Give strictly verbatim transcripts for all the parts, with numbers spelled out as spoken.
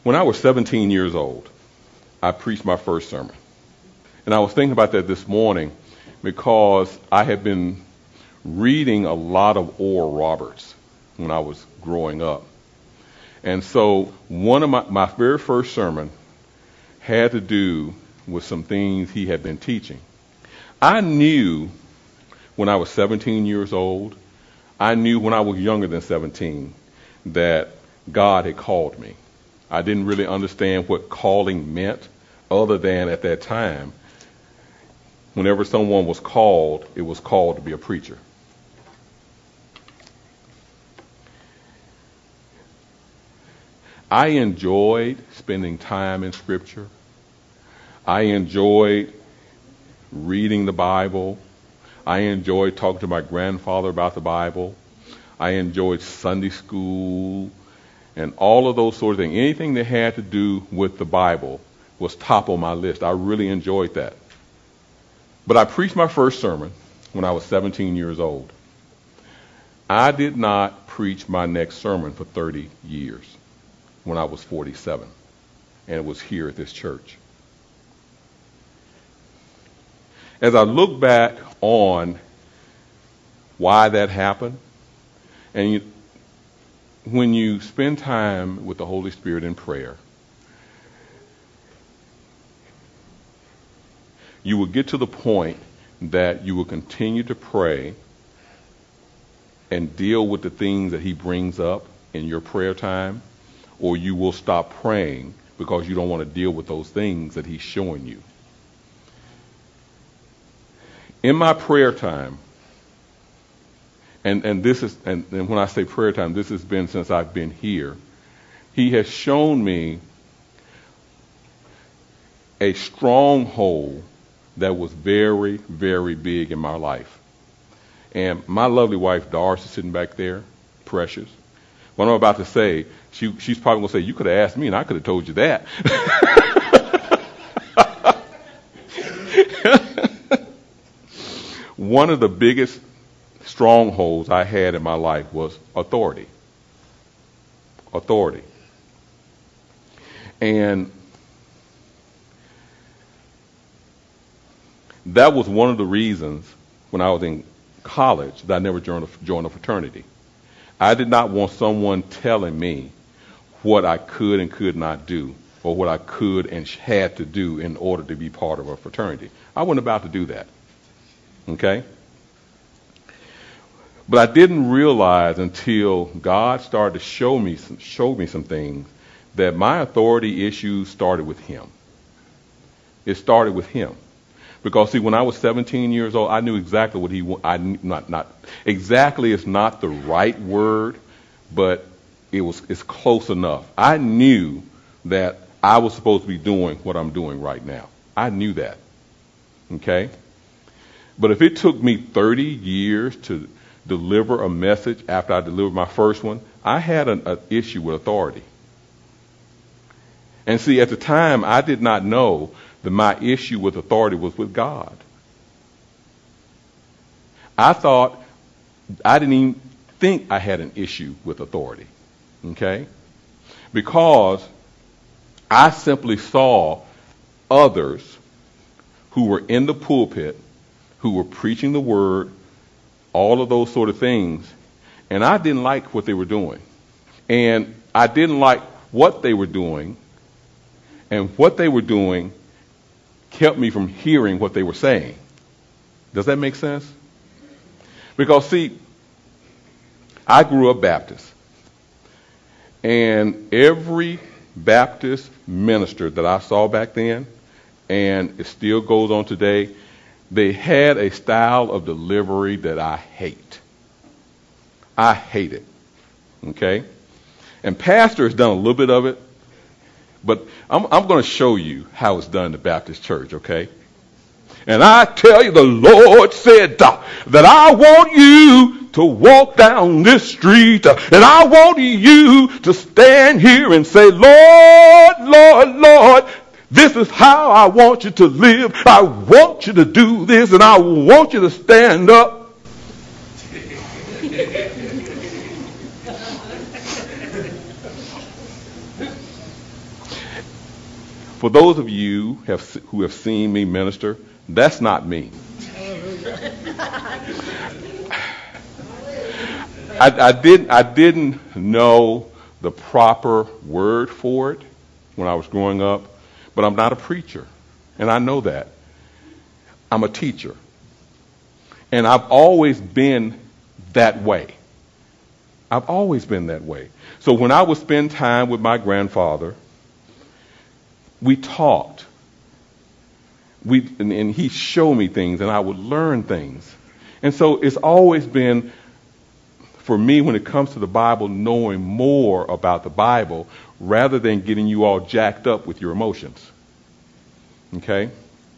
When I was seventeen years old, I preached my first sermon. And I was thinking about that this morning because I had been reading a lot of Oral Roberts when I was growing up. And so one of my, my very first sermon had to do with some things he had been teaching. I knew when I was seventeen years old, I knew when I was younger than seventeen that God had called me. I didn't really understand what calling meant other than at that time, whenever someone was called, it was called to be a preacher. I enjoyed spending time in Scripture. I enjoyed reading the Bible. I enjoyed talking to my grandfather about the Bible. I enjoyed Sunday school and all of those sort of things. Anything that had to do with the Bible was top on my list. I really enjoyed that. But I preached my first sermon when I was seventeen years old. I did not preach my next sermon for thirty years when I was forty-seven, and it was here at this church. As I look back on why that happened, and you, when you spend time with the Holy Spirit in prayer, you will get to the point that you will continue to pray and deal with the things that he brings up in your prayer time, or you will stop praying because you don't want to deal with those things that he's showing you. In my prayer time, and, and this is, and, and when I say prayer time, this has been since I've been here, he has shown me a stronghold that was very, very big in my life. And my lovely wife, Doris, is sitting back there, precious. What I'm about to say, she, she's probably going to say, you could have asked me and I could have told you that. One of the biggest strongholds I had in my life was authority. Authority. And that was one of the reasons when I was in college that I never joined a, joined a fraternity. I did not want someone telling me what I could and could not do, or what I could and had to do in order to be part of a fraternity. I wasn't about to do that. Okay? But I didn't realize until God started to show me some, show me some things that my authority issues started with him. It started with him. Because, see, when I was seventeen years old, I knew exactly what he wanted. I not not exactly is not the right word, but it was it's close enough. I knew that I was supposed to be doing what I'm doing right now. I knew that. Okay? But if it took me thirty years to deliver a message after I delivered my first one, I had an, an issue with authority. And see, at the time, I did not know that my issue with authority was with God. I thought, I didn't even think I had an issue with authority. Okay? Because I simply saw others who were in the pulpit, who were preaching the word, all of those sort of things, and I didn't like what they were doing. And I didn't like what they were doing, and what they were doing kept me from hearing what they were saying. Does that make sense? Because, see, I grew up Baptist, and every Baptist minister that I saw back then, and it still goes on today, they had a style of delivery that I hate. I hate it. Okay? And Pastor has done a little bit of it, but I'm, I'm going to show you how it's done in the Baptist church, okay? And I tell you, the Lord said uh, that I want you to walk down this street, uh, and I want you to stand here and say, Lord, Lord, Lord, this is how I want you to live. I want you to do this, and I want you to stand up. For those of you have, who have seen me minister, that's not me. I, I, did, I didn't know the proper word for it when I was growing up, but I'm not a preacher, and I know that. I'm a teacher, and I've always been that way. I've always been that way. So when I would spend time with my grandfather, we talked. We, and, and he showed me things, and I would learn things. And so it's always been, for me, when it comes to the Bible, knowing more about the Bible rather than getting you all jacked up with your emotions. Okay?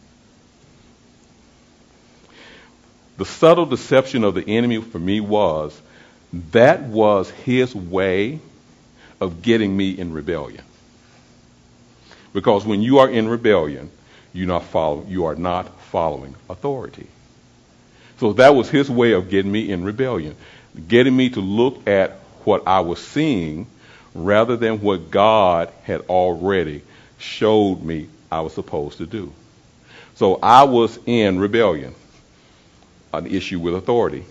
The subtle deception of the enemy for me was, that was his way of getting me in rebellion. Because when you are in rebellion, you're not follow, you are not following authority. So that was his way of getting me in rebellion, getting me to look at what I was seeing rather than what God had already showed me I was supposed to do. So I was in rebellion, an issue with authority.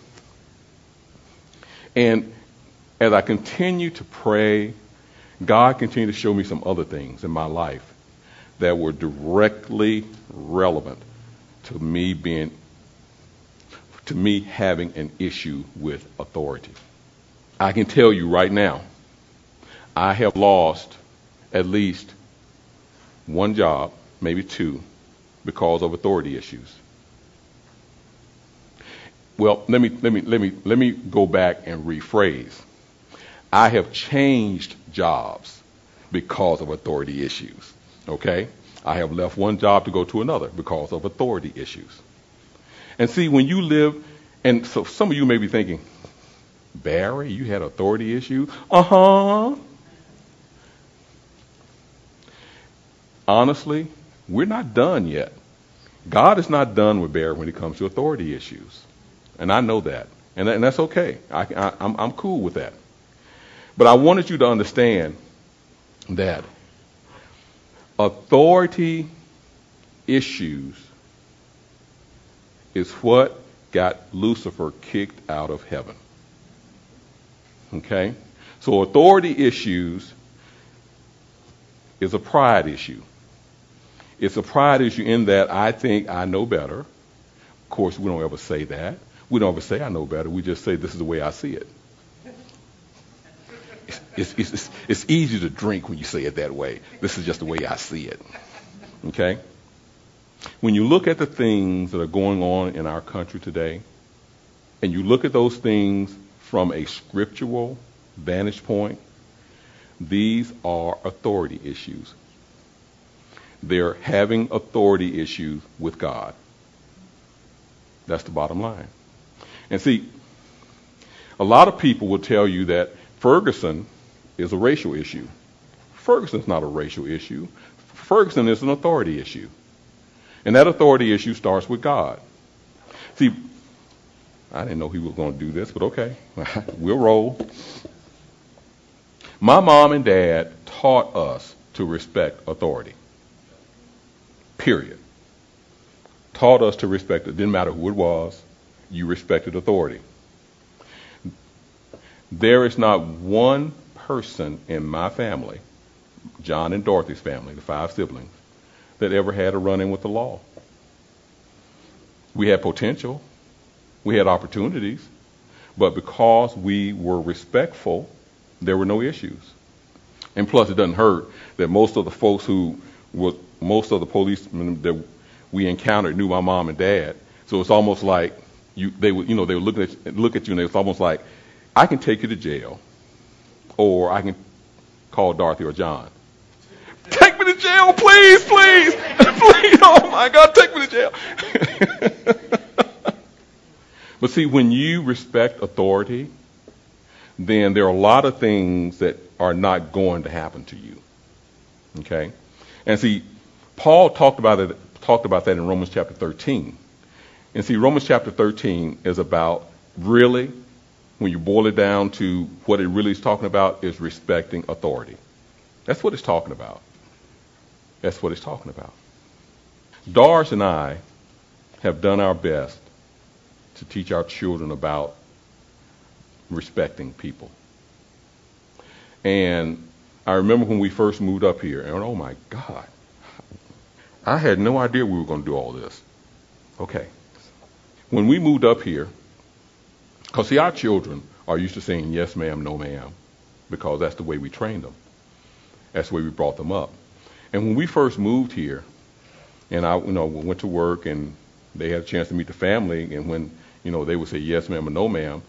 And as I continue to pray, God continued to show me some other things in my life that were directly relevant to me being, to me having an issue with authority. I can tell you right now, I have lost at least one job, maybe two, because of authority issues. Well, let me let me let me let me go back and rephrase. I have changed jobs because of authority issues. Okay? I have left one job to go to another because of authority issues. And see, when you live, and so some of you may be thinking, Barry, you had authority issues? Uh-huh. Honestly, we're not done yet. God is not done with Barry when it comes to authority issues. And I know that. And, that, and that's okay. I, I, I'm, I'm cool with that. But I wanted you to understand that authority issues is what got Lucifer kicked out of heaven. Okay? So authority issues is a pride issue. It's a pride issue in that I think I know better. Of course, we don't ever say that. We don't ever say I know better. We just say this is the way I see it. It's, it's, it's, it's easy to drink when you say it that way. This is just the way I see it. Okay? When you look at the things that are going on in our country today, and you look at those things from a scriptural vantage point, these are authority issues. They're having authority issues with God. That's the bottom line. And see, a lot of people will tell you that Ferguson is a racial issue. Ferguson's not a racial issue. Ferguson is an authority issue. And that authority issue starts with God. See, I didn't know he was going to do this, but okay, we'll roll. My mom and dad taught us to respect authority. Period. Taught us to respect it. Didn't matter who it was. You respected authority. There is not one person in my family, John and Dorothy's family, the five siblings, that ever had a run-in with the law. We had potential. We had opportunities. But because we were respectful, there were no issues. And plus, it doesn't hurt that most of the folks who were, most of the policemen that we encountered knew my mom and dad. So it's almost like you, they would, you know, they would look at look at you, and it's almost like, I can take you to jail, or I can call Dorothy or John. Take me to jail, please, please, please. Oh my God, take me to jail. But see, when you respect authority, then there are a lot of things that are not going to happen to you. Okay? And see, Paul talked about it, talked about that in Romans chapter thirteen. And see, Romans chapter thirteen is about, really, when you boil it down to what it really is talking about, is respecting authority. That's what it's talking about. That's what it's talking about. Doris and I have done our best to teach our children about respecting people. And I remember when we first moved up here, and oh my God, I had no idea we were going to do all this. Okay. When we moved up here, because see, our children are used to saying yes ma'am, no ma'am, because that's the way we trained them. That's the way we brought them up. And when we first moved here, and I, you know, went to work, and they had a chance to meet the family, and when, you know, they would say yes ma'am or no ma'am,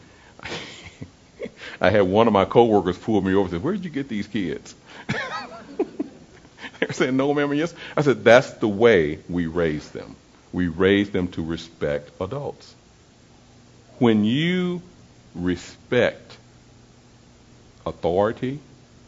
I had one of my coworkers pull me over and say, "Where did you get these kids?" They were saying no ma'am or yes. I said, that's the way we raise them. We raise them to respect adults. When you respect authority,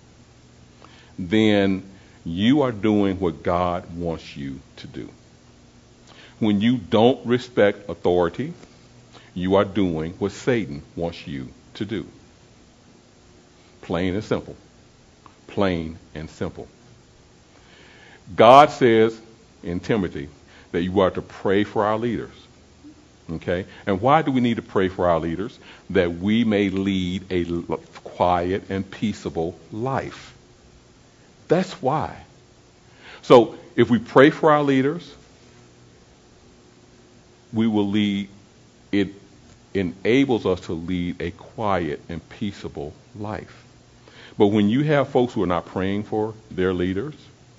then you are doing what God wants you to do. When you don't respect authority, you are doing what Satan wants you to do. Plain and simple. Plain and simple. God says in Timothy that you are to pray for our leaders. Okay? And why do we need to pray for our leaders? That we may lead a quiet and peaceable life. That's why. So if we pray for our leaders, we will lead, it enables us to lead a quiet and peaceable life. But when you have folks who are not praying for their leaders,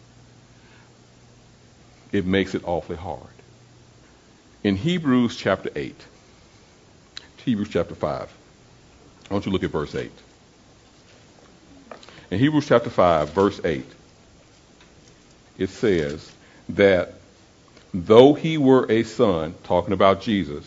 it makes it awfully hard. In Hebrews chapter eight, Hebrews chapter five, I want you to look at verse eight. In Hebrews chapter five, verse eight, it says that though he were a son, talking about Jesus,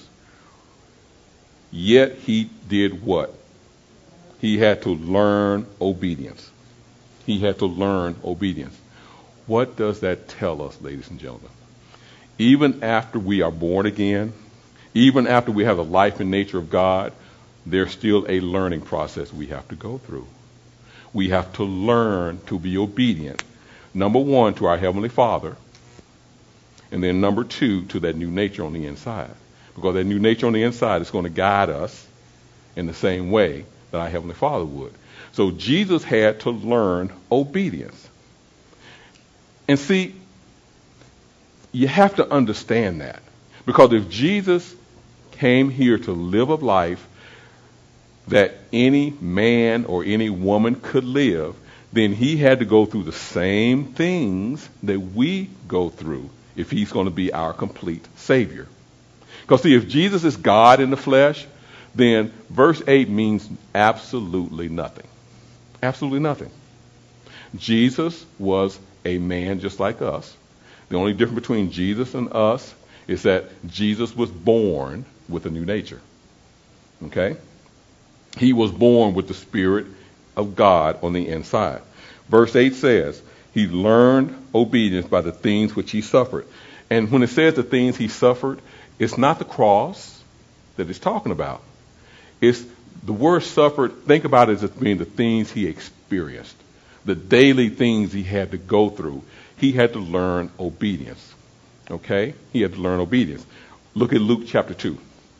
yet he did what? He had to learn obedience. He had to learn obedience. What does that tell us, ladies and gentlemen? Even after we are born again, even after we have the life and nature of God, there's still a learning process we have to go through. We have to learn to be obedient. Number one, to our Heavenly Father, and then number two, to that new nature on the inside. Because that new nature on the inside is going to guide us in the same way that our Heavenly Father would. So Jesus had to learn obedience. And see, you have to understand that. Because if Jesus came here to live a life that any man or any woman could live, then he had to go through the same things that we go through if he's going to be our complete Savior. Because see, if Jesus is God in the flesh, then verse eight means absolutely nothing. Absolutely nothing. Jesus was a man just like us. The only difference between Jesus and us is that Jesus was born with a new nature. Okay? He was born with the Spirit of God on the inside. Verse eight says, he learned obedience by the things which he suffered. And when it says the things he suffered, it's not the cross that it's talking about. It's the word suffered, think about it as being the things he experienced, the daily things he had to go through. He had to learn obedience. Okay? He had to learn obedience. Look at Luke chapter two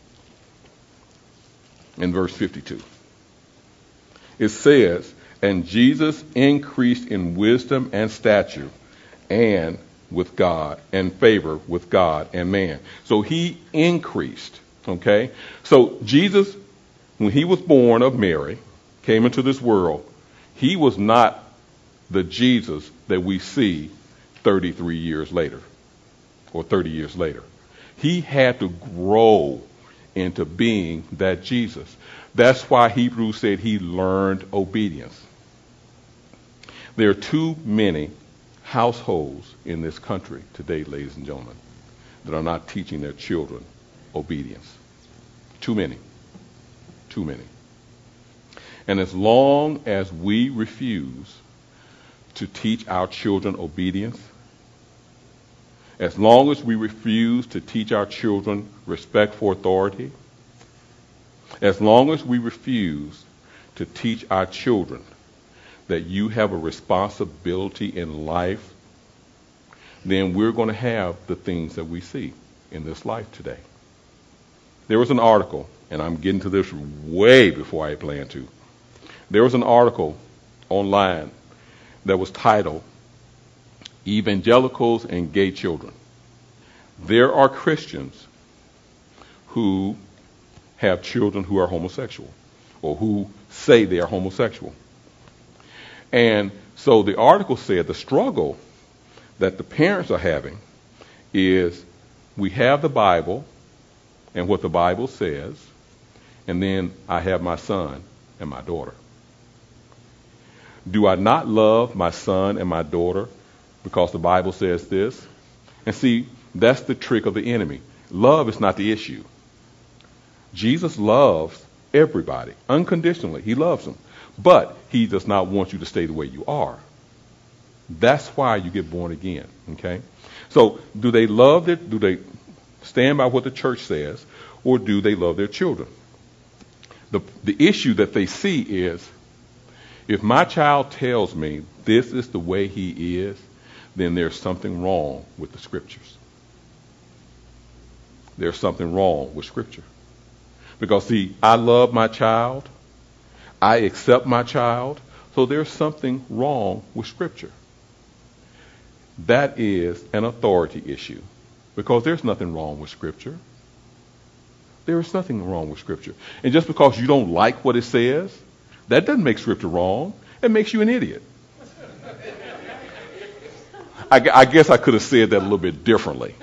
in verse fifty-two. It says, and Jesus increased in wisdom and stature and with God and favor with God and man. So he increased. Okay? So Jesus, when he was born of Mary, came into this world, he was not the Jesus that we see thirty-three years later or thirty years later. He had to grow into being that Jesus. That's why Hebrews said he learned obedience. There are too many households in this country today, ladies and gentlemen, that are not teaching their children obedience. Too many. Too many. And as long as we refuse to teach our children obedience, as long as we refuse to teach our children respect for authority, as long as we refuse to teach our children that you have a responsibility in life then we're going to have the things that we see in this life today. There was an article, and I'm getting to this way before I plan to. There was an article online that was titled, Evangelicals and Gay Children. There are Christians who have children who are homosexual or who say they are homosexual. And so the article said the struggle that the parents are having is we have the Bible and what the Bible says, and then I have my son and my daughter. Do I not love my son and my daughter because the Bible says this? And see, that's the trick of the enemy. Love is not the issue. Jesus loves everybody unconditionally. He loves them. But he does not want you to stay the way you are. That's why you get born again. Okay? So do they love their, do they stand by what the church says, or do they love their children? The, the issue that they see is, if my child tells me this is the way he is, then there's something wrong with the scriptures. There's something wrong with scripture. Because, see, I love my child. I accept my child. So there's something wrong with scripture. That is an authority issue. Because there's nothing wrong with scripture. There is nothing wrong with scripture. And just because you don't like what it says, that doesn't make scripture wrong. It makes you an idiot. I, I guess I could have said that a little bit differently.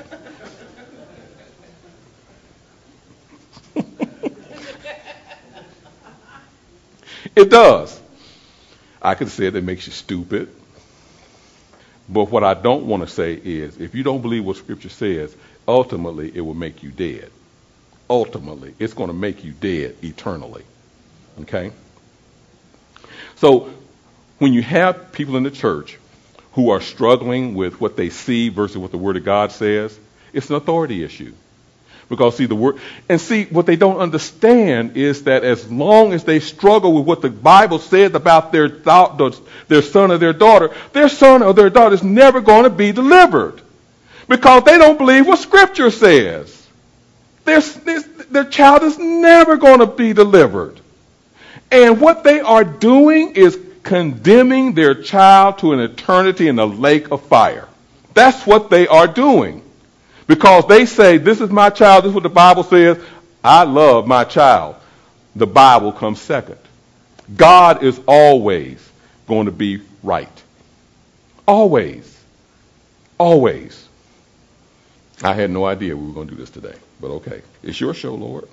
It does. I could have said it makes you stupid. But what I don't want to say is, if you don't believe what Scripture says, ultimately it will make you dead. Ultimately, it's going to make you dead eternally. Okay? So, when you have people in the church who are struggling with what they see versus what the Word of God says, it's an authority issue. Because, see, the word, and see, what they don't understand is that as long as they struggle with what the Bible says about their thought, their son or their daughter, their son or their daughter is never going to be delivered. Because they don't believe what Scripture says. Their, their child is never going to be delivered. And what they are doing is condemning their child to an eternity in the lake of fire. That's what they are doing. Because they say, this is my child, this is what the Bible says. I love my child. The Bible comes second. God is always going to be right. Always. Always. I had no idea we were going to do this today, but okay. It's your show, Lord.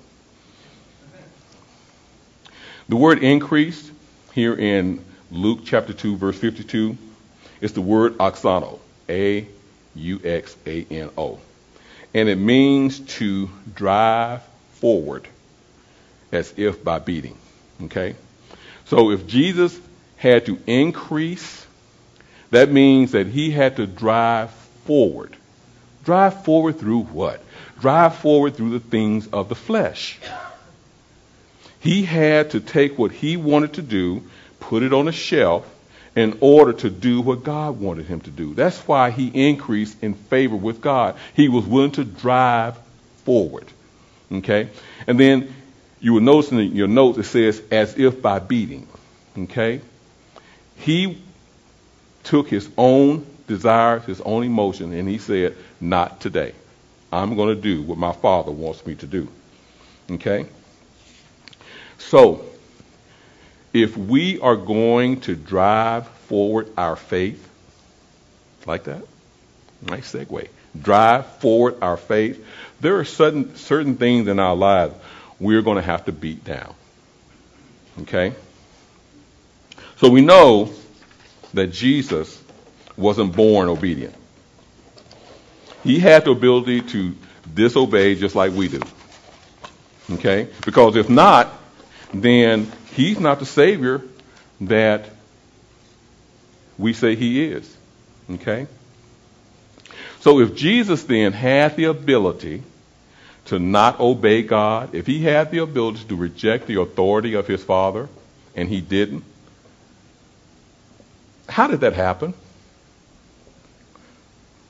The word increase here in Luke chapter two, verse fifty-two, is the word auxano. A U X A N O. And it means to drive forward as if by beating. Okay? So if Jesus had to increase, that means that he had to drive forward. Drive forward through what? Drive forward through the things of the flesh. He had to take what he wanted to do, put it on a shelf, in order to do what God wanted him to do. That's why he increased in favor with God. He was willing to drive forward. Okay? And then you will notice in your notes it says, as if by beating. Okay? He took his own desires, his own emotion, and he said, not today. I'm going to do what my Father wants me to do. Okay? So, if we are going to drive forward our faith, like that, nice segue, drive forward our faith, there are certain, certain things in our lives we're going to have to beat down. Okay? So we know that Jesus wasn't born obedient. He had the ability to disobey just like we do. Okay? Because if not, then he's not the Savior that we say he is. Okay? So if Jesus then had the ability to not obey God, if he had the ability to reject the authority of his Father, and he didn't, how did that happen?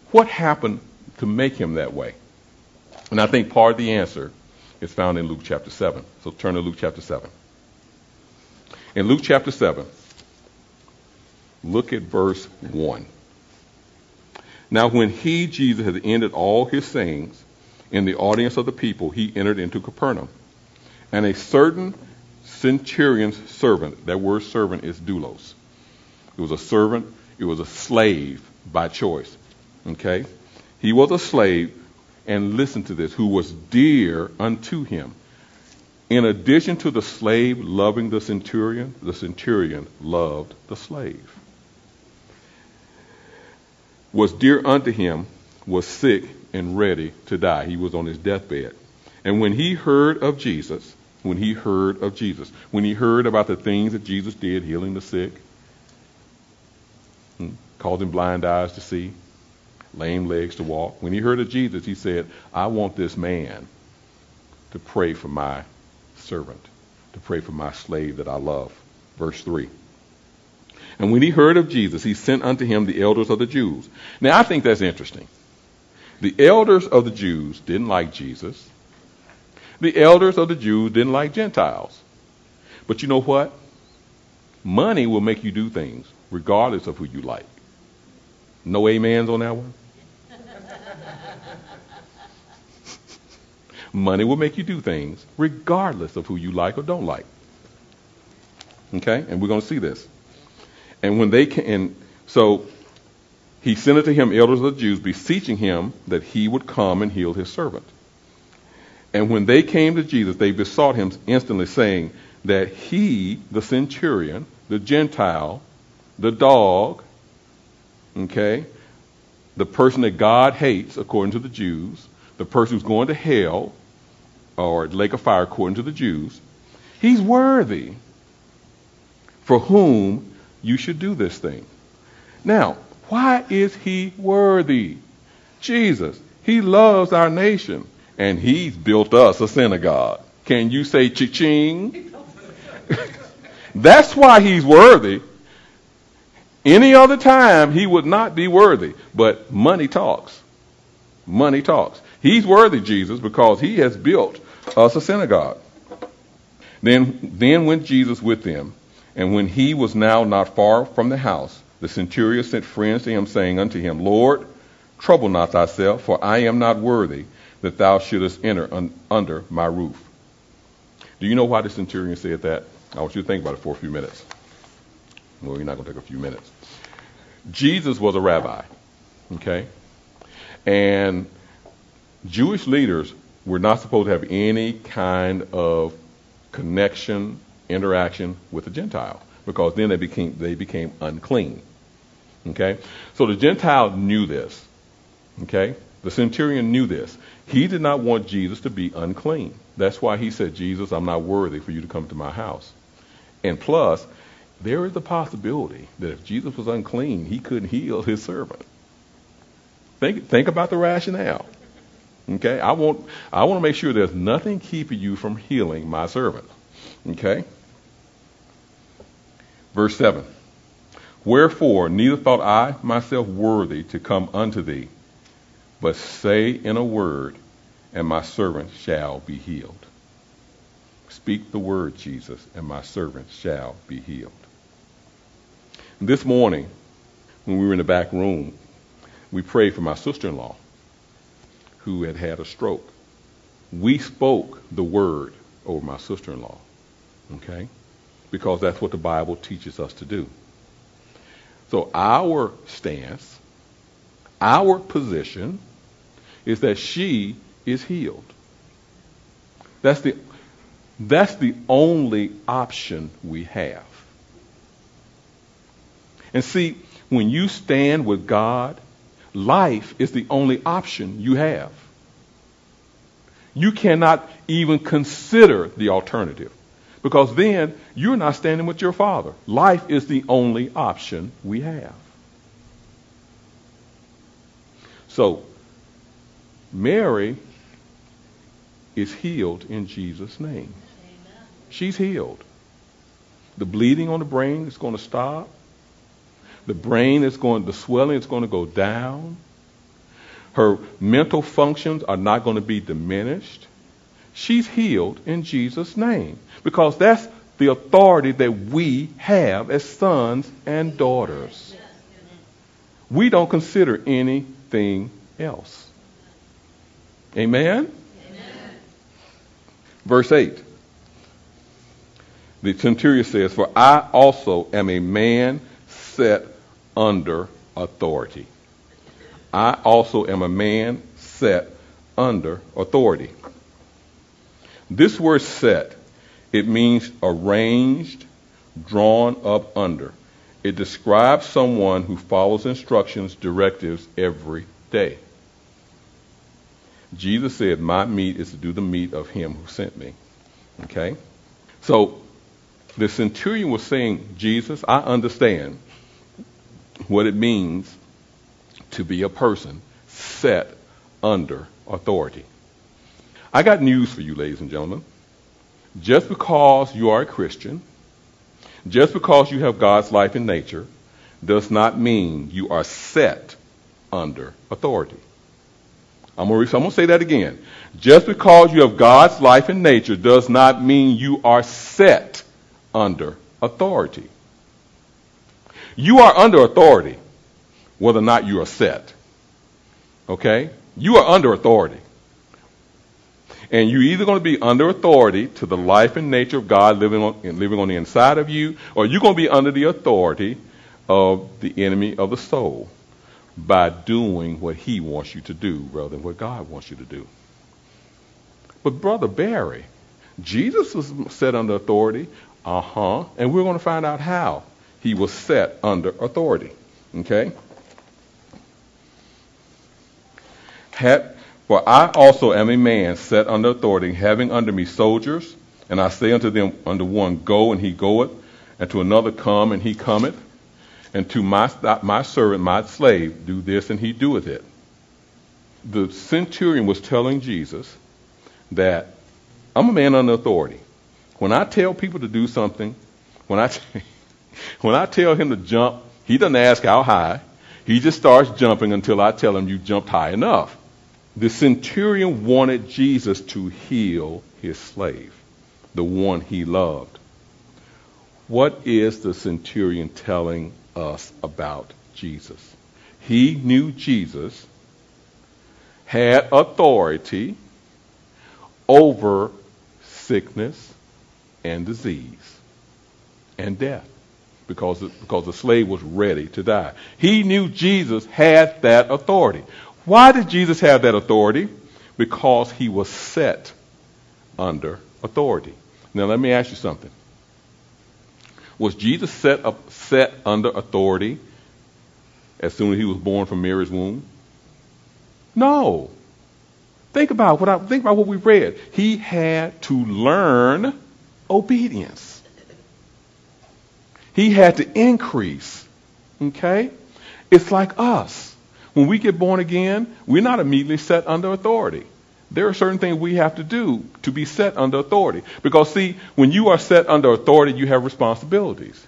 What happened to make him that way? And I think part of the answer is found in Luke chapter seven. So turn to Luke chapter seven. In Luke chapter seven, look at verse one. Now when he, Jesus, had ended all his sayings in the audience of the people, he entered into Capernaum. And a certain centurion's servant, that word servant is doulos. It was a servant, it was a slave by choice. Okay? He was a slave, and listen to this, who was dear unto him. In addition to the slave loving the centurion, the centurion loved the slave. Was dear unto him, was sick and ready to die. He was on his deathbed. And when he heard of Jesus, when he heard of Jesus, when he heard about the things that Jesus did, healing the sick, causing blind eyes to see, lame legs to walk, when he heard of Jesus, he said, I want this man to pray for my servant, to pray for my slave that I love. Verse three. And when he heard of Jesus, he sent unto him the elders of the Jews. Now, I think that's interesting. The elders of the Jews didn't like Jesus. The elders of the Jews didn't like Gentiles. But you know what? Money will make you do things regardless of who you like. No amens on that one? Money will make you do things regardless of who you like or don't like. Okay? And we're going to see this. And when they can, and so he sent unto him elders of the Jews, beseeching him that he would come and heal his servant. And when they came to Jesus, they besought him instantly, saying that he, the centurion, the Gentile, the dog, okay, the person that God hates, according to the Jews, the person who's going to hell or lake of fire, according to the Jews, he's worthy for whom you should do this thing. Now, why is he worthy? Jesus, he loves our nation, and he's built us a synagogue. Can you say cha-ching? That's why he's worthy. Any other time, he would not be worthy. But money talks. Money talks. He's worthy, Jesus, because he has built us a synagogue. Then, then went Jesus with them. And when he was now not far from the house, the centurion sent friends to him, saying unto him, Lord, trouble not thyself, for I am not worthy that thou shouldest enter un- under my roof. Do you know why the centurion said that? I want you to think about it for a few minutes. No, you're not going to take a few minutes. Jesus was a rabbi, okay? And Jewish leaders were not supposed to have any kind of connection, interaction with the Gentile, because then they became they became unclean. Okay? So the Gentile knew this. Okay? The centurion knew this. He did not want Jesus to be unclean. That's why he said, Jesus, I'm not worthy for you to come to my house. And plus, there is the possibility that if Jesus was unclean, he couldn't heal his servant. Think think about the rationale. Okay? I want I want to make sure there's nothing keeping you from healing my servant. Okay? Verse seven. Wherefore, neither thought I myself worthy to come unto thee, but say in a word, and my servant shall be healed. Speak the word, Jesus, and my servant shall be healed. This morning, when we were in the back room, we prayed for my sister-in-law who had had a stroke. We spoke the word over my sister-in-law, okay? Because that's what the Bible teaches us to do. So our stance, our position is that she is healed. That's the that's the only option we have. And see, when you stand with God, life is the only option you have. You cannot even consider the alternative, because then you're not standing with your Father. Life is the only option we have. So, Mary is healed in Jesus' name. Amen. She's healed. The bleeding on the brain is going to stop. The brain is going, the swelling is going to go down. Her mental functions are not going to be diminished. She's healed in Jesus' name because that's the authority that we have as sons and daughters. We don't consider anything else. Amen? Amen. Verse eight. The centurion says, "For I also am a man set under authority." I also am a man set under authority. This word set, it means arranged, drawn up under. It describes someone who follows instructions, directives every day. Jesus said, "My meat is to do the meat of him who sent me." Okay? So the centurion was saying, Jesus, I understand what it means to be a person set under authority. I got news for you, ladies and gentlemen. Just because you are a Christian, just because you have God's life and nature, does not mean you are set under authority. I'm going to say that again. Just because you have God's life and nature does not mean you are set under authority. You are under authority whether or not you are set. Okay? You are under authority. And you're either going to be under authority to the life and nature of God living on, living on the inside of you, or you're going to be under the authority of the enemy of the soul by doing what he wants you to do rather than what God wants you to do. But Brother Barry, Jesus was set under authority. Uh-huh. And we're going to find out how he was set under authority. Okay? Had, For I also am a man set under authority, having under me soldiers, and I say unto them unto one, Go, and he goeth, and to another, Come, and he cometh, and to my, my servant, my slave, do this, and he doeth it. The centurion was telling Jesus that I'm a man under authority. When I tell people to do something, when I, t- when I tell him to jump, he doesn't ask how high. He just starts jumping until I tell him you jumped high enough. The centurion wanted Jesus to heal his slave, the one he loved. What is the centurion telling us about Jesus? He knew Jesus had authority over sickness and disease and death because, because the slave was ready to die. He knew Jesus had that authority. Why did Jesus have that authority? Because he was set under authority. Now let me ask you something. Was Jesus set up set under authority as soon as he was born from Mary's womb? No. Think about what I think about what we read. He had to learn obedience. He had to increase. Okay? It's like us. When we get born again, we're not immediately set under authority. There are certain things we have to do to be set under authority. Because, see, when you are set under authority, you have responsibilities.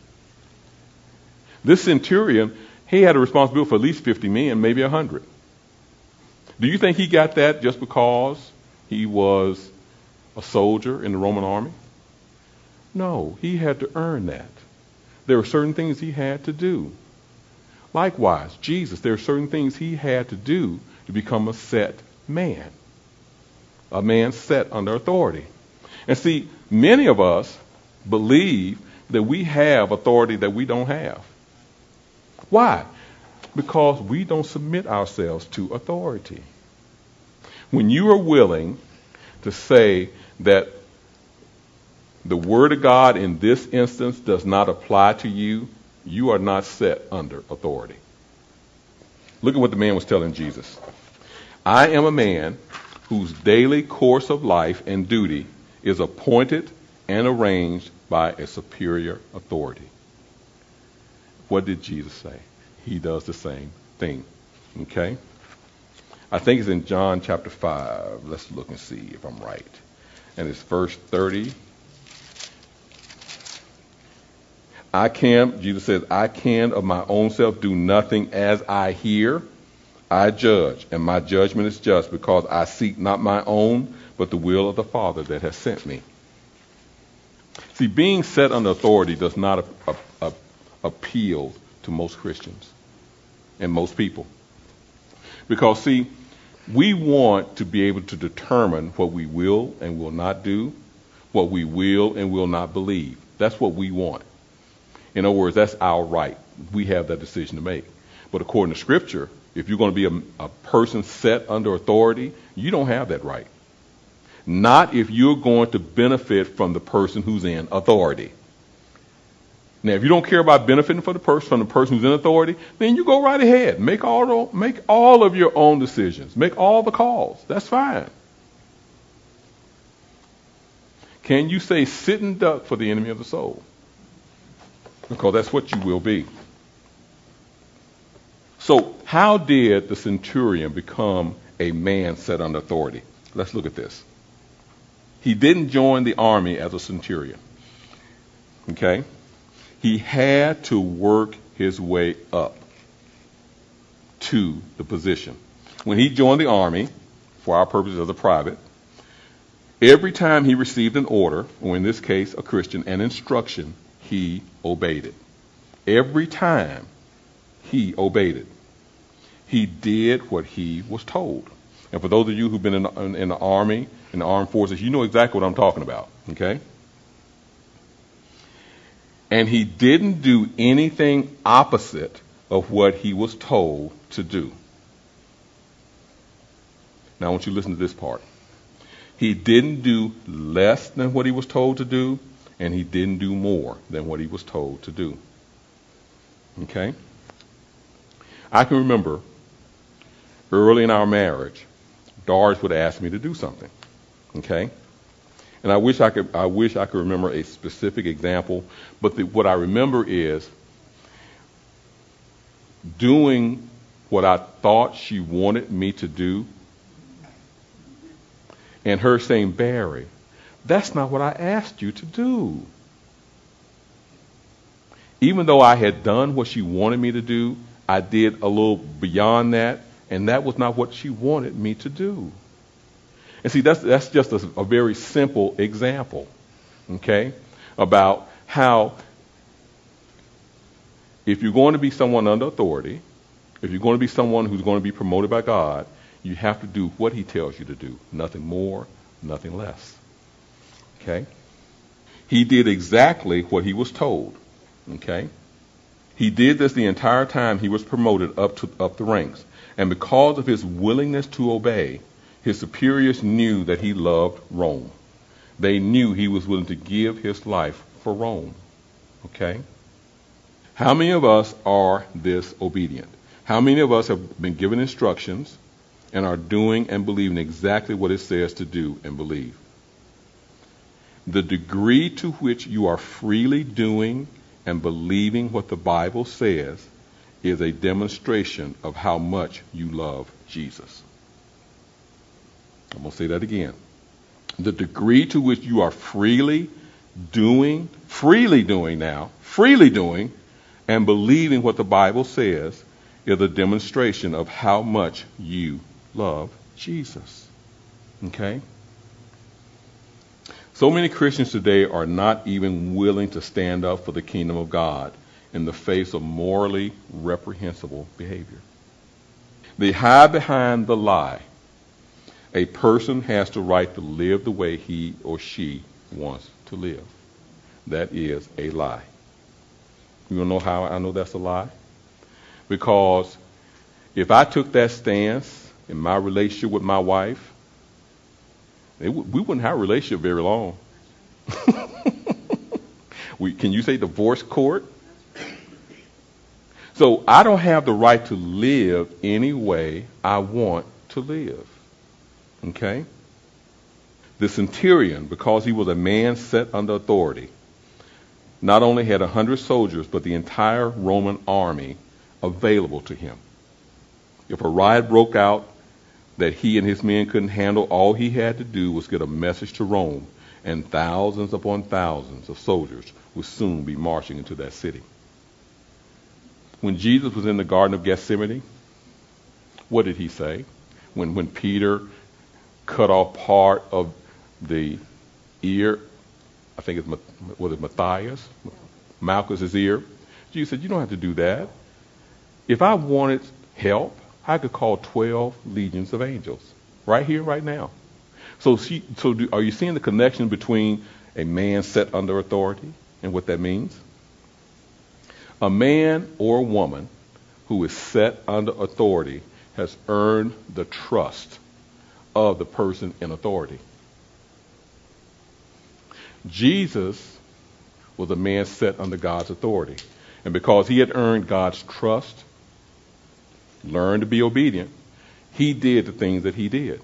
This centurion, he had a responsibility for at least fifty men, maybe one hundred. Do you think he got that just because he was a soldier in the Roman army? No, he had to earn that. There were certain things he had to do. Likewise, Jesus, there are certain things he had to do to become a set man. A man set under authority. And see, many of us believe that we have authority that we don't have. Why? Because we don't submit ourselves to authority. When you are willing to say that the Word of God in this instance does not apply to you, you are not set under authority. Look at what the man was telling Jesus. I am a man whose daily course of life and duty is appointed and arranged by a superior authority. What did Jesus say? He does the same thing. Okay? I think it's in John chapter five. Let's look and see if I'm right. And it's verse thirty. I can, Jesus says, I can of my own self do nothing as I hear. I judge, and my judgment is just, because I seek not my own, but the will of the Father that has sent me. See, being set under authority does not a, a, a, appeal to most Christians and most people. Because, see, we want to be able to determine what we will and will not do, what we will and will not believe. That's what we want. In other words, that's our right. We have that decision to make. But according to Scripture, if you're going to be a, a person set under authority, you don't have that right. Not if you're going to benefit from the person who's in authority. Now, if you don't care about benefiting from the person from the person who's in authority, then you go right ahead. Make all the, make all of your own decisions. Make all the calls. That's fine. Can you say sitting duck for the enemy of the soul? Because that's what you will be. So, how did the centurion become a man set under authority? Let's look at this. He didn't join the army as a centurion. Okay? He had to work his way up to the position. When he joined the army, for our purposes as a private, every time he received an order, or in this case a Christian, an instruction, he obeyed it. Every time he obeyed it. He did what he was told. And for those of you who've been in the, in, in the Army, in the armed forces, you know exactly what I'm talking about. Okay? And he didn't do anything opposite of what he was told to do. Now I want you to listen to this part. He didn't do less than what he was told to do, and he didn't do more than what he was told to do. Okay? I can remember early in our marriage, Doris would ask me to do something. Okay? And I wish I could I wish I could remember a specific example, but the, what I remember is doing what I thought she wanted me to do, and her saying, "Barry, that's not what I asked you to do." Even though I had done what she wanted me to do, I did a little beyond that, and that was not what she wanted me to do. And see, that's that's just a, a very simple example, okay, about how if you're going to be someone under authority, if you're going to be someone who's going to be promoted by God, you have to do what he tells you to do, nothing more, nothing less. Okay? He did exactly what he was told. Okay? He did this the entire time he was promoted up to up the ranks. And because of his willingness to obey, his superiors knew that he loved Rome. They knew he was willing to give his life for Rome. Okay? How many of us are this obedient? How many of us have been given instructions and are doing and believing exactly what it says to do and believe? The degree to which you are freely doing and believing what the Bible says is a demonstration of how much you love Jesus. I'm going to say that again. The degree to which you are freely doing, freely doing now, freely doing, and believing what the Bible says is a demonstration of how much you love Jesus. Okay? So many Christians today are not even willing to stand up for the kingdom of God in the face of morally reprehensible behavior. They hide behind the lie. A person has the right to live the way he or she wants to live. That is a lie. You want to know how I know that's a lie? Because if I took that stance in my relationship with my wife, it w- we wouldn't have a relationship very long. we, can you say divorce court? So I don't have the right to live any way I want to live. Okay? The centurion, because he was a man set under authority, not only had a hundred soldiers, but the entire Roman army available to him. If a riot broke out that he and his men couldn't handle, all he had to do was get a message to Rome, and thousands upon thousands of soldiers would soon be marching into that city. When Jesus was in the Garden of Gethsemane, What did he say? When when Peter cut off part of the ear, I think it's Ma- was it Matthias, Malchus's ear. Jesus said, "You don't have to do that. If I wanted help, I could call twelve legions of angels right here, right now." So, she, so do, are you seeing the connection between a man set under authority and what that means? A man or a woman who is set under authority has earned the trust of the person in authority. Jesus was a man set under God's authority. And because he had earned God's trust, learned to be obedient, he did the things that he did.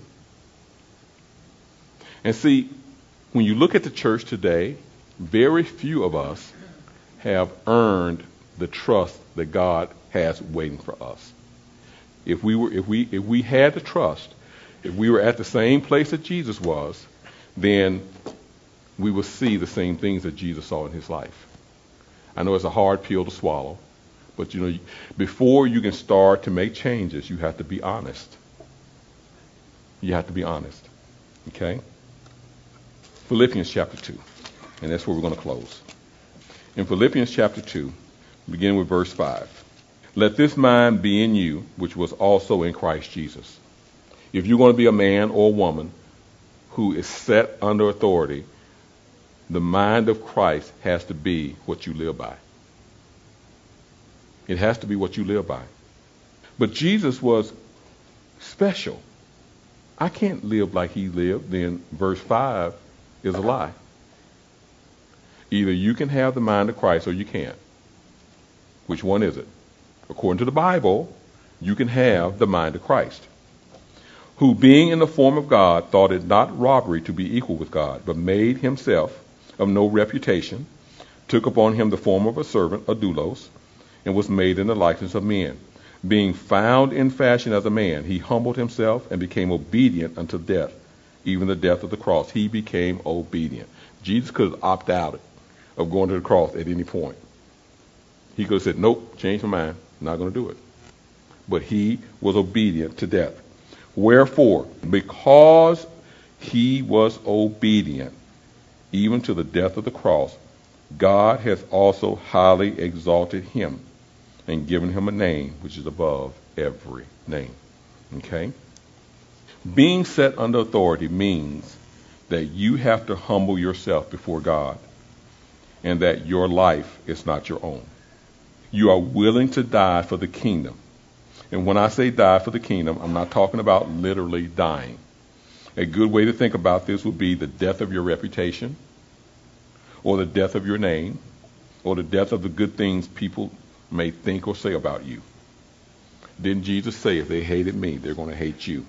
And see, when you look at the church today, very few of us have earned the trust that God has waiting for us. If we were, if we, if we had the trust, if we were at the same place that Jesus was, then we will see the same things that Jesus saw in his life. I know it's a hard pill to swallow, but you know, before you can start to make changes, you have to be honest. You have to be honest. Okay? Philippians chapter two, and that's where we're going to close. In Philippians chapter two, beginning with verse five, let this mind be in you, which was also in Christ Jesus. If you're going to be a man or a woman who is set under authority, the mind of Christ has to be what you live by. It has to be what you live by. But Jesus was special. I can't live like he lived. Then verse five is a lie. Either you can have the mind of Christ or you can't. Which one is it? According to the Bible, you can have the mind of Christ, who being in the form of God thought it not robbery to be equal with God, but made himself of no reputation, took upon him the form of a servant, a doulos, and was made in the likeness of men. Being found in fashion as a man, he humbled himself and became obedient unto death, even the death of the cross. He became obedient. Jesus could have opted out of going to the cross at any point. He could have said, nope, change my mind, not going to do it. But he was obedient to death. Wherefore, because he was obedient, even to the death of the cross, God has also highly exalted him and given him a name which is above every name. Okay? Being set under authority means that you have to humble yourself before God and that your life is not your own. You are willing to die for the kingdom. And when I say die for the kingdom, I'm not talking about literally dying. A good way to think about this would be the death of your reputation, or the death of your name, or the death of the good things people may think or say about you. Didn't Jesus say, if they hated me, they're going to hate you?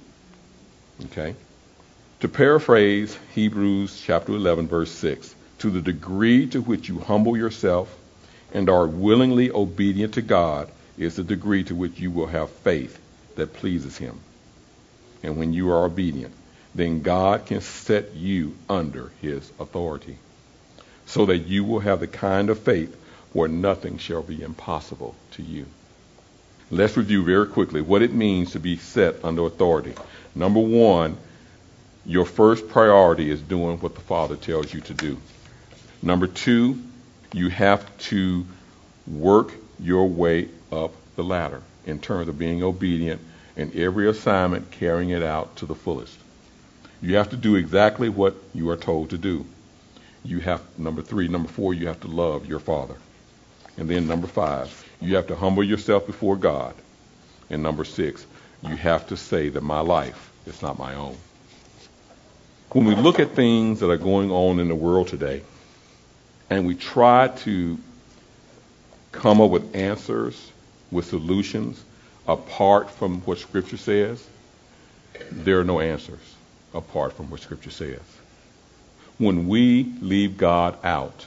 Okay? To paraphrase Hebrews chapter eleven, verse six, to the degree to which you humble yourself and are willingly obedient to God is the degree to which you will have faith that pleases him. And when you are obedient, then God can set you under his authority, so that you will have the kind of faith where nothing shall be impossible to you. Let's review very quickly what it means to be set under authority. Number one, your first priority is doing what the Father tells you to do. Number two, you have to work your way up the ladder in terms of being obedient and every assignment carrying it out to the fullest. You have to do exactly what you are told to do. You have, number three, number four, you have to love your Father. And then number five, you have to humble yourself before God. And number six, you have to say that my life is not my own. When we look at things that are going on in the world today, and we try to come up with answers, with solutions, apart from what Scripture says, there are no answers apart from what Scripture says. When we leave God out,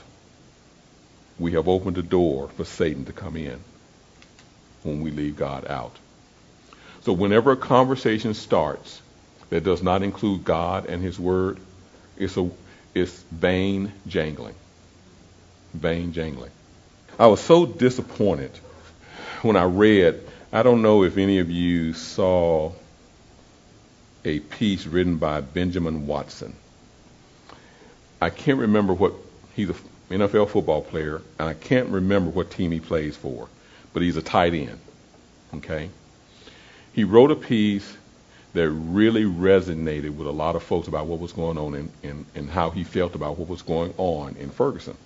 we have opened the door for Satan to come in when we leave God out. So whenever a conversation starts that does not include God and his word, it's a it's vain jangling. Vain jangling. I was so disappointed when I read I don't know if any of you saw a piece written by Benjamin Watson. I can't remember what, he's an N F L football player, and I can't remember what team he plays for, but he's a tight end, okay? He wrote a piece that really resonated with a lot of folks about what was going on and, and, and how he felt about what was going on in Ferguson.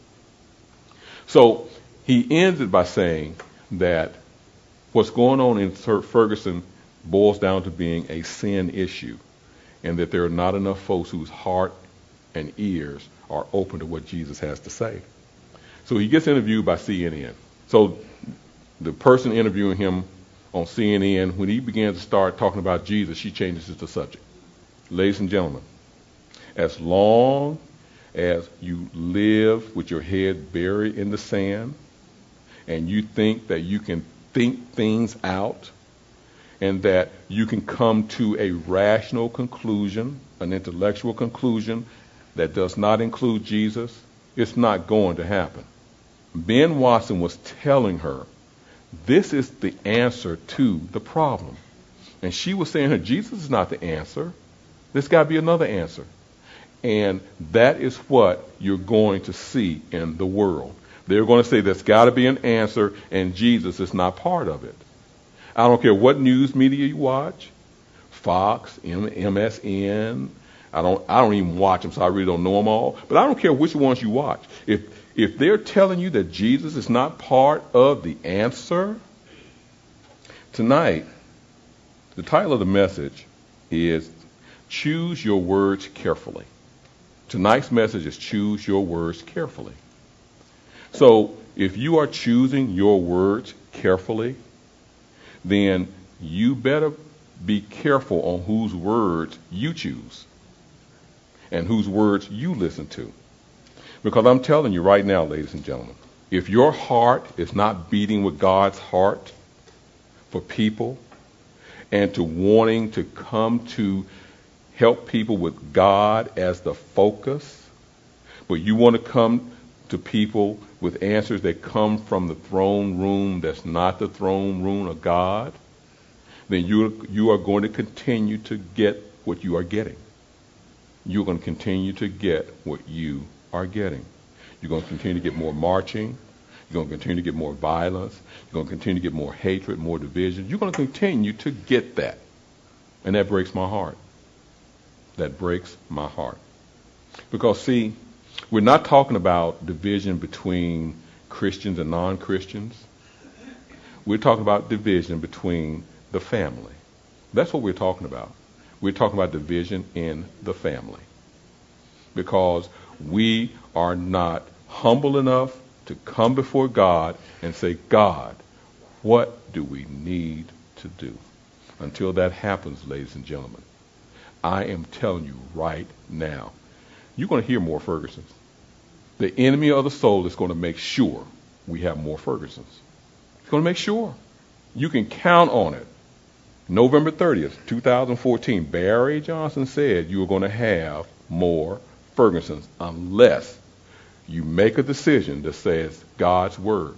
So he ends it by saying that what's going on in Ferguson boils down to being a sin issue, and that there are not enough folks whose heart and ears are open to what Jesus has to say. So he gets interviewed by C N N. So the person interviewing him on C N N, when he begins to start talking about Jesus, she changes the subject. Ladies and gentlemen, as long as you live with your head buried in the sand and you think that you can think things out and that you can come to a rational conclusion, an intellectual conclusion that does not include Jesus, it's not going to happen. Ben Watson was telling her, this is the answer to the problem. And she was saying to her, Jesus is not the answer. There's got to be another answer. And that is what you're going to see in the world. They're going to say there's got to be an answer, and Jesus is not part of it. I don't care what news media you watch, Fox, M S N. I don't. I don't even watch them, so I really don't know them all. But I don't care which ones you watch. If if they're telling you that Jesus is not part of the answer, tonight, the title of the message is "Choose Your Words Carefully." Tonight's message is "Choose Your Words Carefully." So if you are choosing your words carefully, then you better be careful on whose words you choose and whose words you listen to. Because I'm telling you right now, ladies and gentlemen, if your heart is not beating with God's heart for people and to wanting to come to help people with God as the focus, but you want to come to people with answers that come from the throne room that's not the throne room of God, then you you are going to continue to get what you are getting. You're going to continue to get what you are getting. You're going to continue to get more marching. You're going to continue to get more violence. You're going to continue to get more hatred, more division. You're going to continue to get that. And that breaks my heart. That breaks my heart. Because, see, we're not talking about division between Christians and non-Christians. We're talking about division between the family. That's what we're talking about. We're talking about division in the family. Because we are not humble enough to come before God and say, God, what do we need to do? Until that happens, ladies and gentlemen, I am telling you right now, you're going to hear more Fergusons. The enemy of the soul is going to make sure we have more Fergusons. It's going to make sure. You can count on it. November thirtieth, twenty fourteen, Barry Johnson said you are going to have more Fergusons unless you make a decision that says God's word.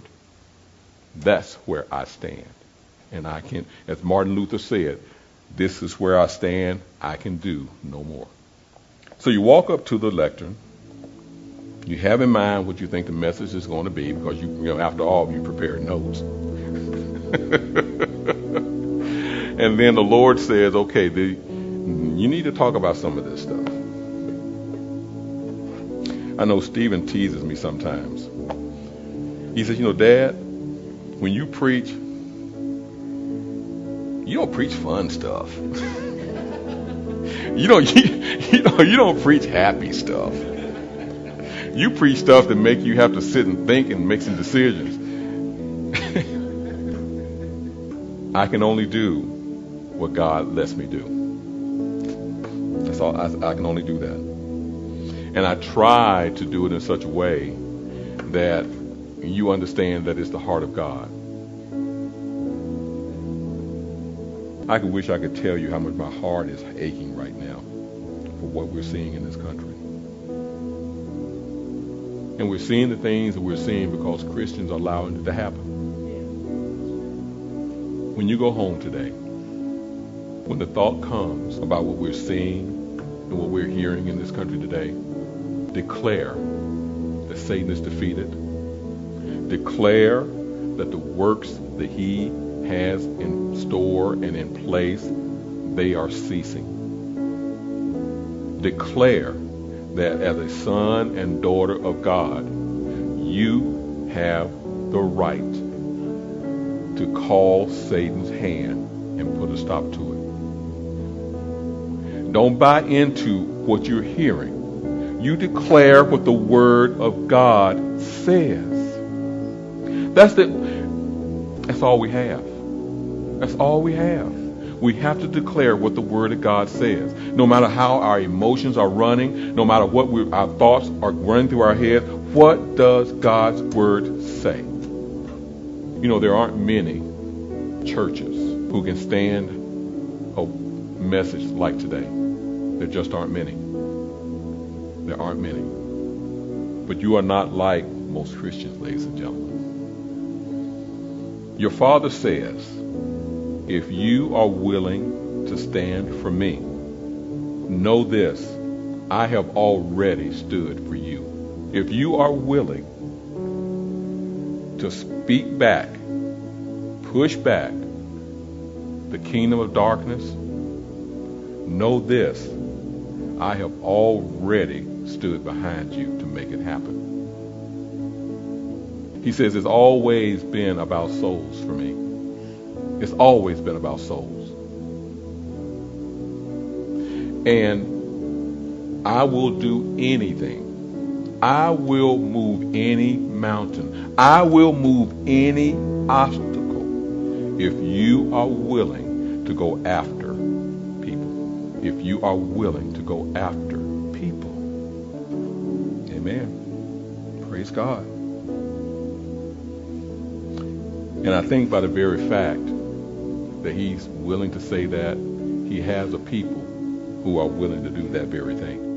That's where I stand. And I can, as Martin Luther said, this is where I stand. I can do no more. So you walk up to the lectern. You have in mind what you think the message is going to be because, you, you know, after all, you prepared notes. And then the Lord says, okay, the, you need to talk about some of this stuff. I know Stephen teases me sometimes. He says, you know, Dad, when you preach, you don't preach fun stuff. you don't, you, you know, you don't preach happy stuff. You preach stuff that make you have to sit and think and make some decisions. I can only do what God lets me do. That's all. I, I can only do that. And I try to do it in such a way that you understand that it's the heart of God. I could wish I could tell you how much my heart is aching right now for what we're seeing in this country. And we're seeing the things that we're seeing because Christians are allowing it to happen. when you go home today, when the thought comes about what we're seeing and what we're hearing in this country today, declare that Satan is defeated. Declare that the works that he has in store and in place, they are ceasing. Declare that as a son and daughter of God, you have the right to call Satan's hand and put a stop to it. Don't buy into what you're hearing. You declare what the Word of God says. That's the, that's all we have. That's all we have. We have to declare what the Word of God says. No matter how our emotions are running, no matter what we, our thoughts are running through our head, what does God's Word say? You know, there aren't many churches who can stand a message like today. There just aren't many. There aren't many. But you are not like most Christians, ladies and gentlemen. Your Father says, if you are willing to stand for me, know this, I have already stood for you. If you are willing to speak back, push back the kingdom of darkness, know this, I have already stood behind you to make it happen. He says it's always been about souls for me. It's always been about souls. And I will do anything. I will move any mountain. I will move any obstacle if you are willing to go after people. If you are willing to go after people. Amen. Praise God. And I think by the very fact that he's willing to say that, he has a people who are willing to do that very thing.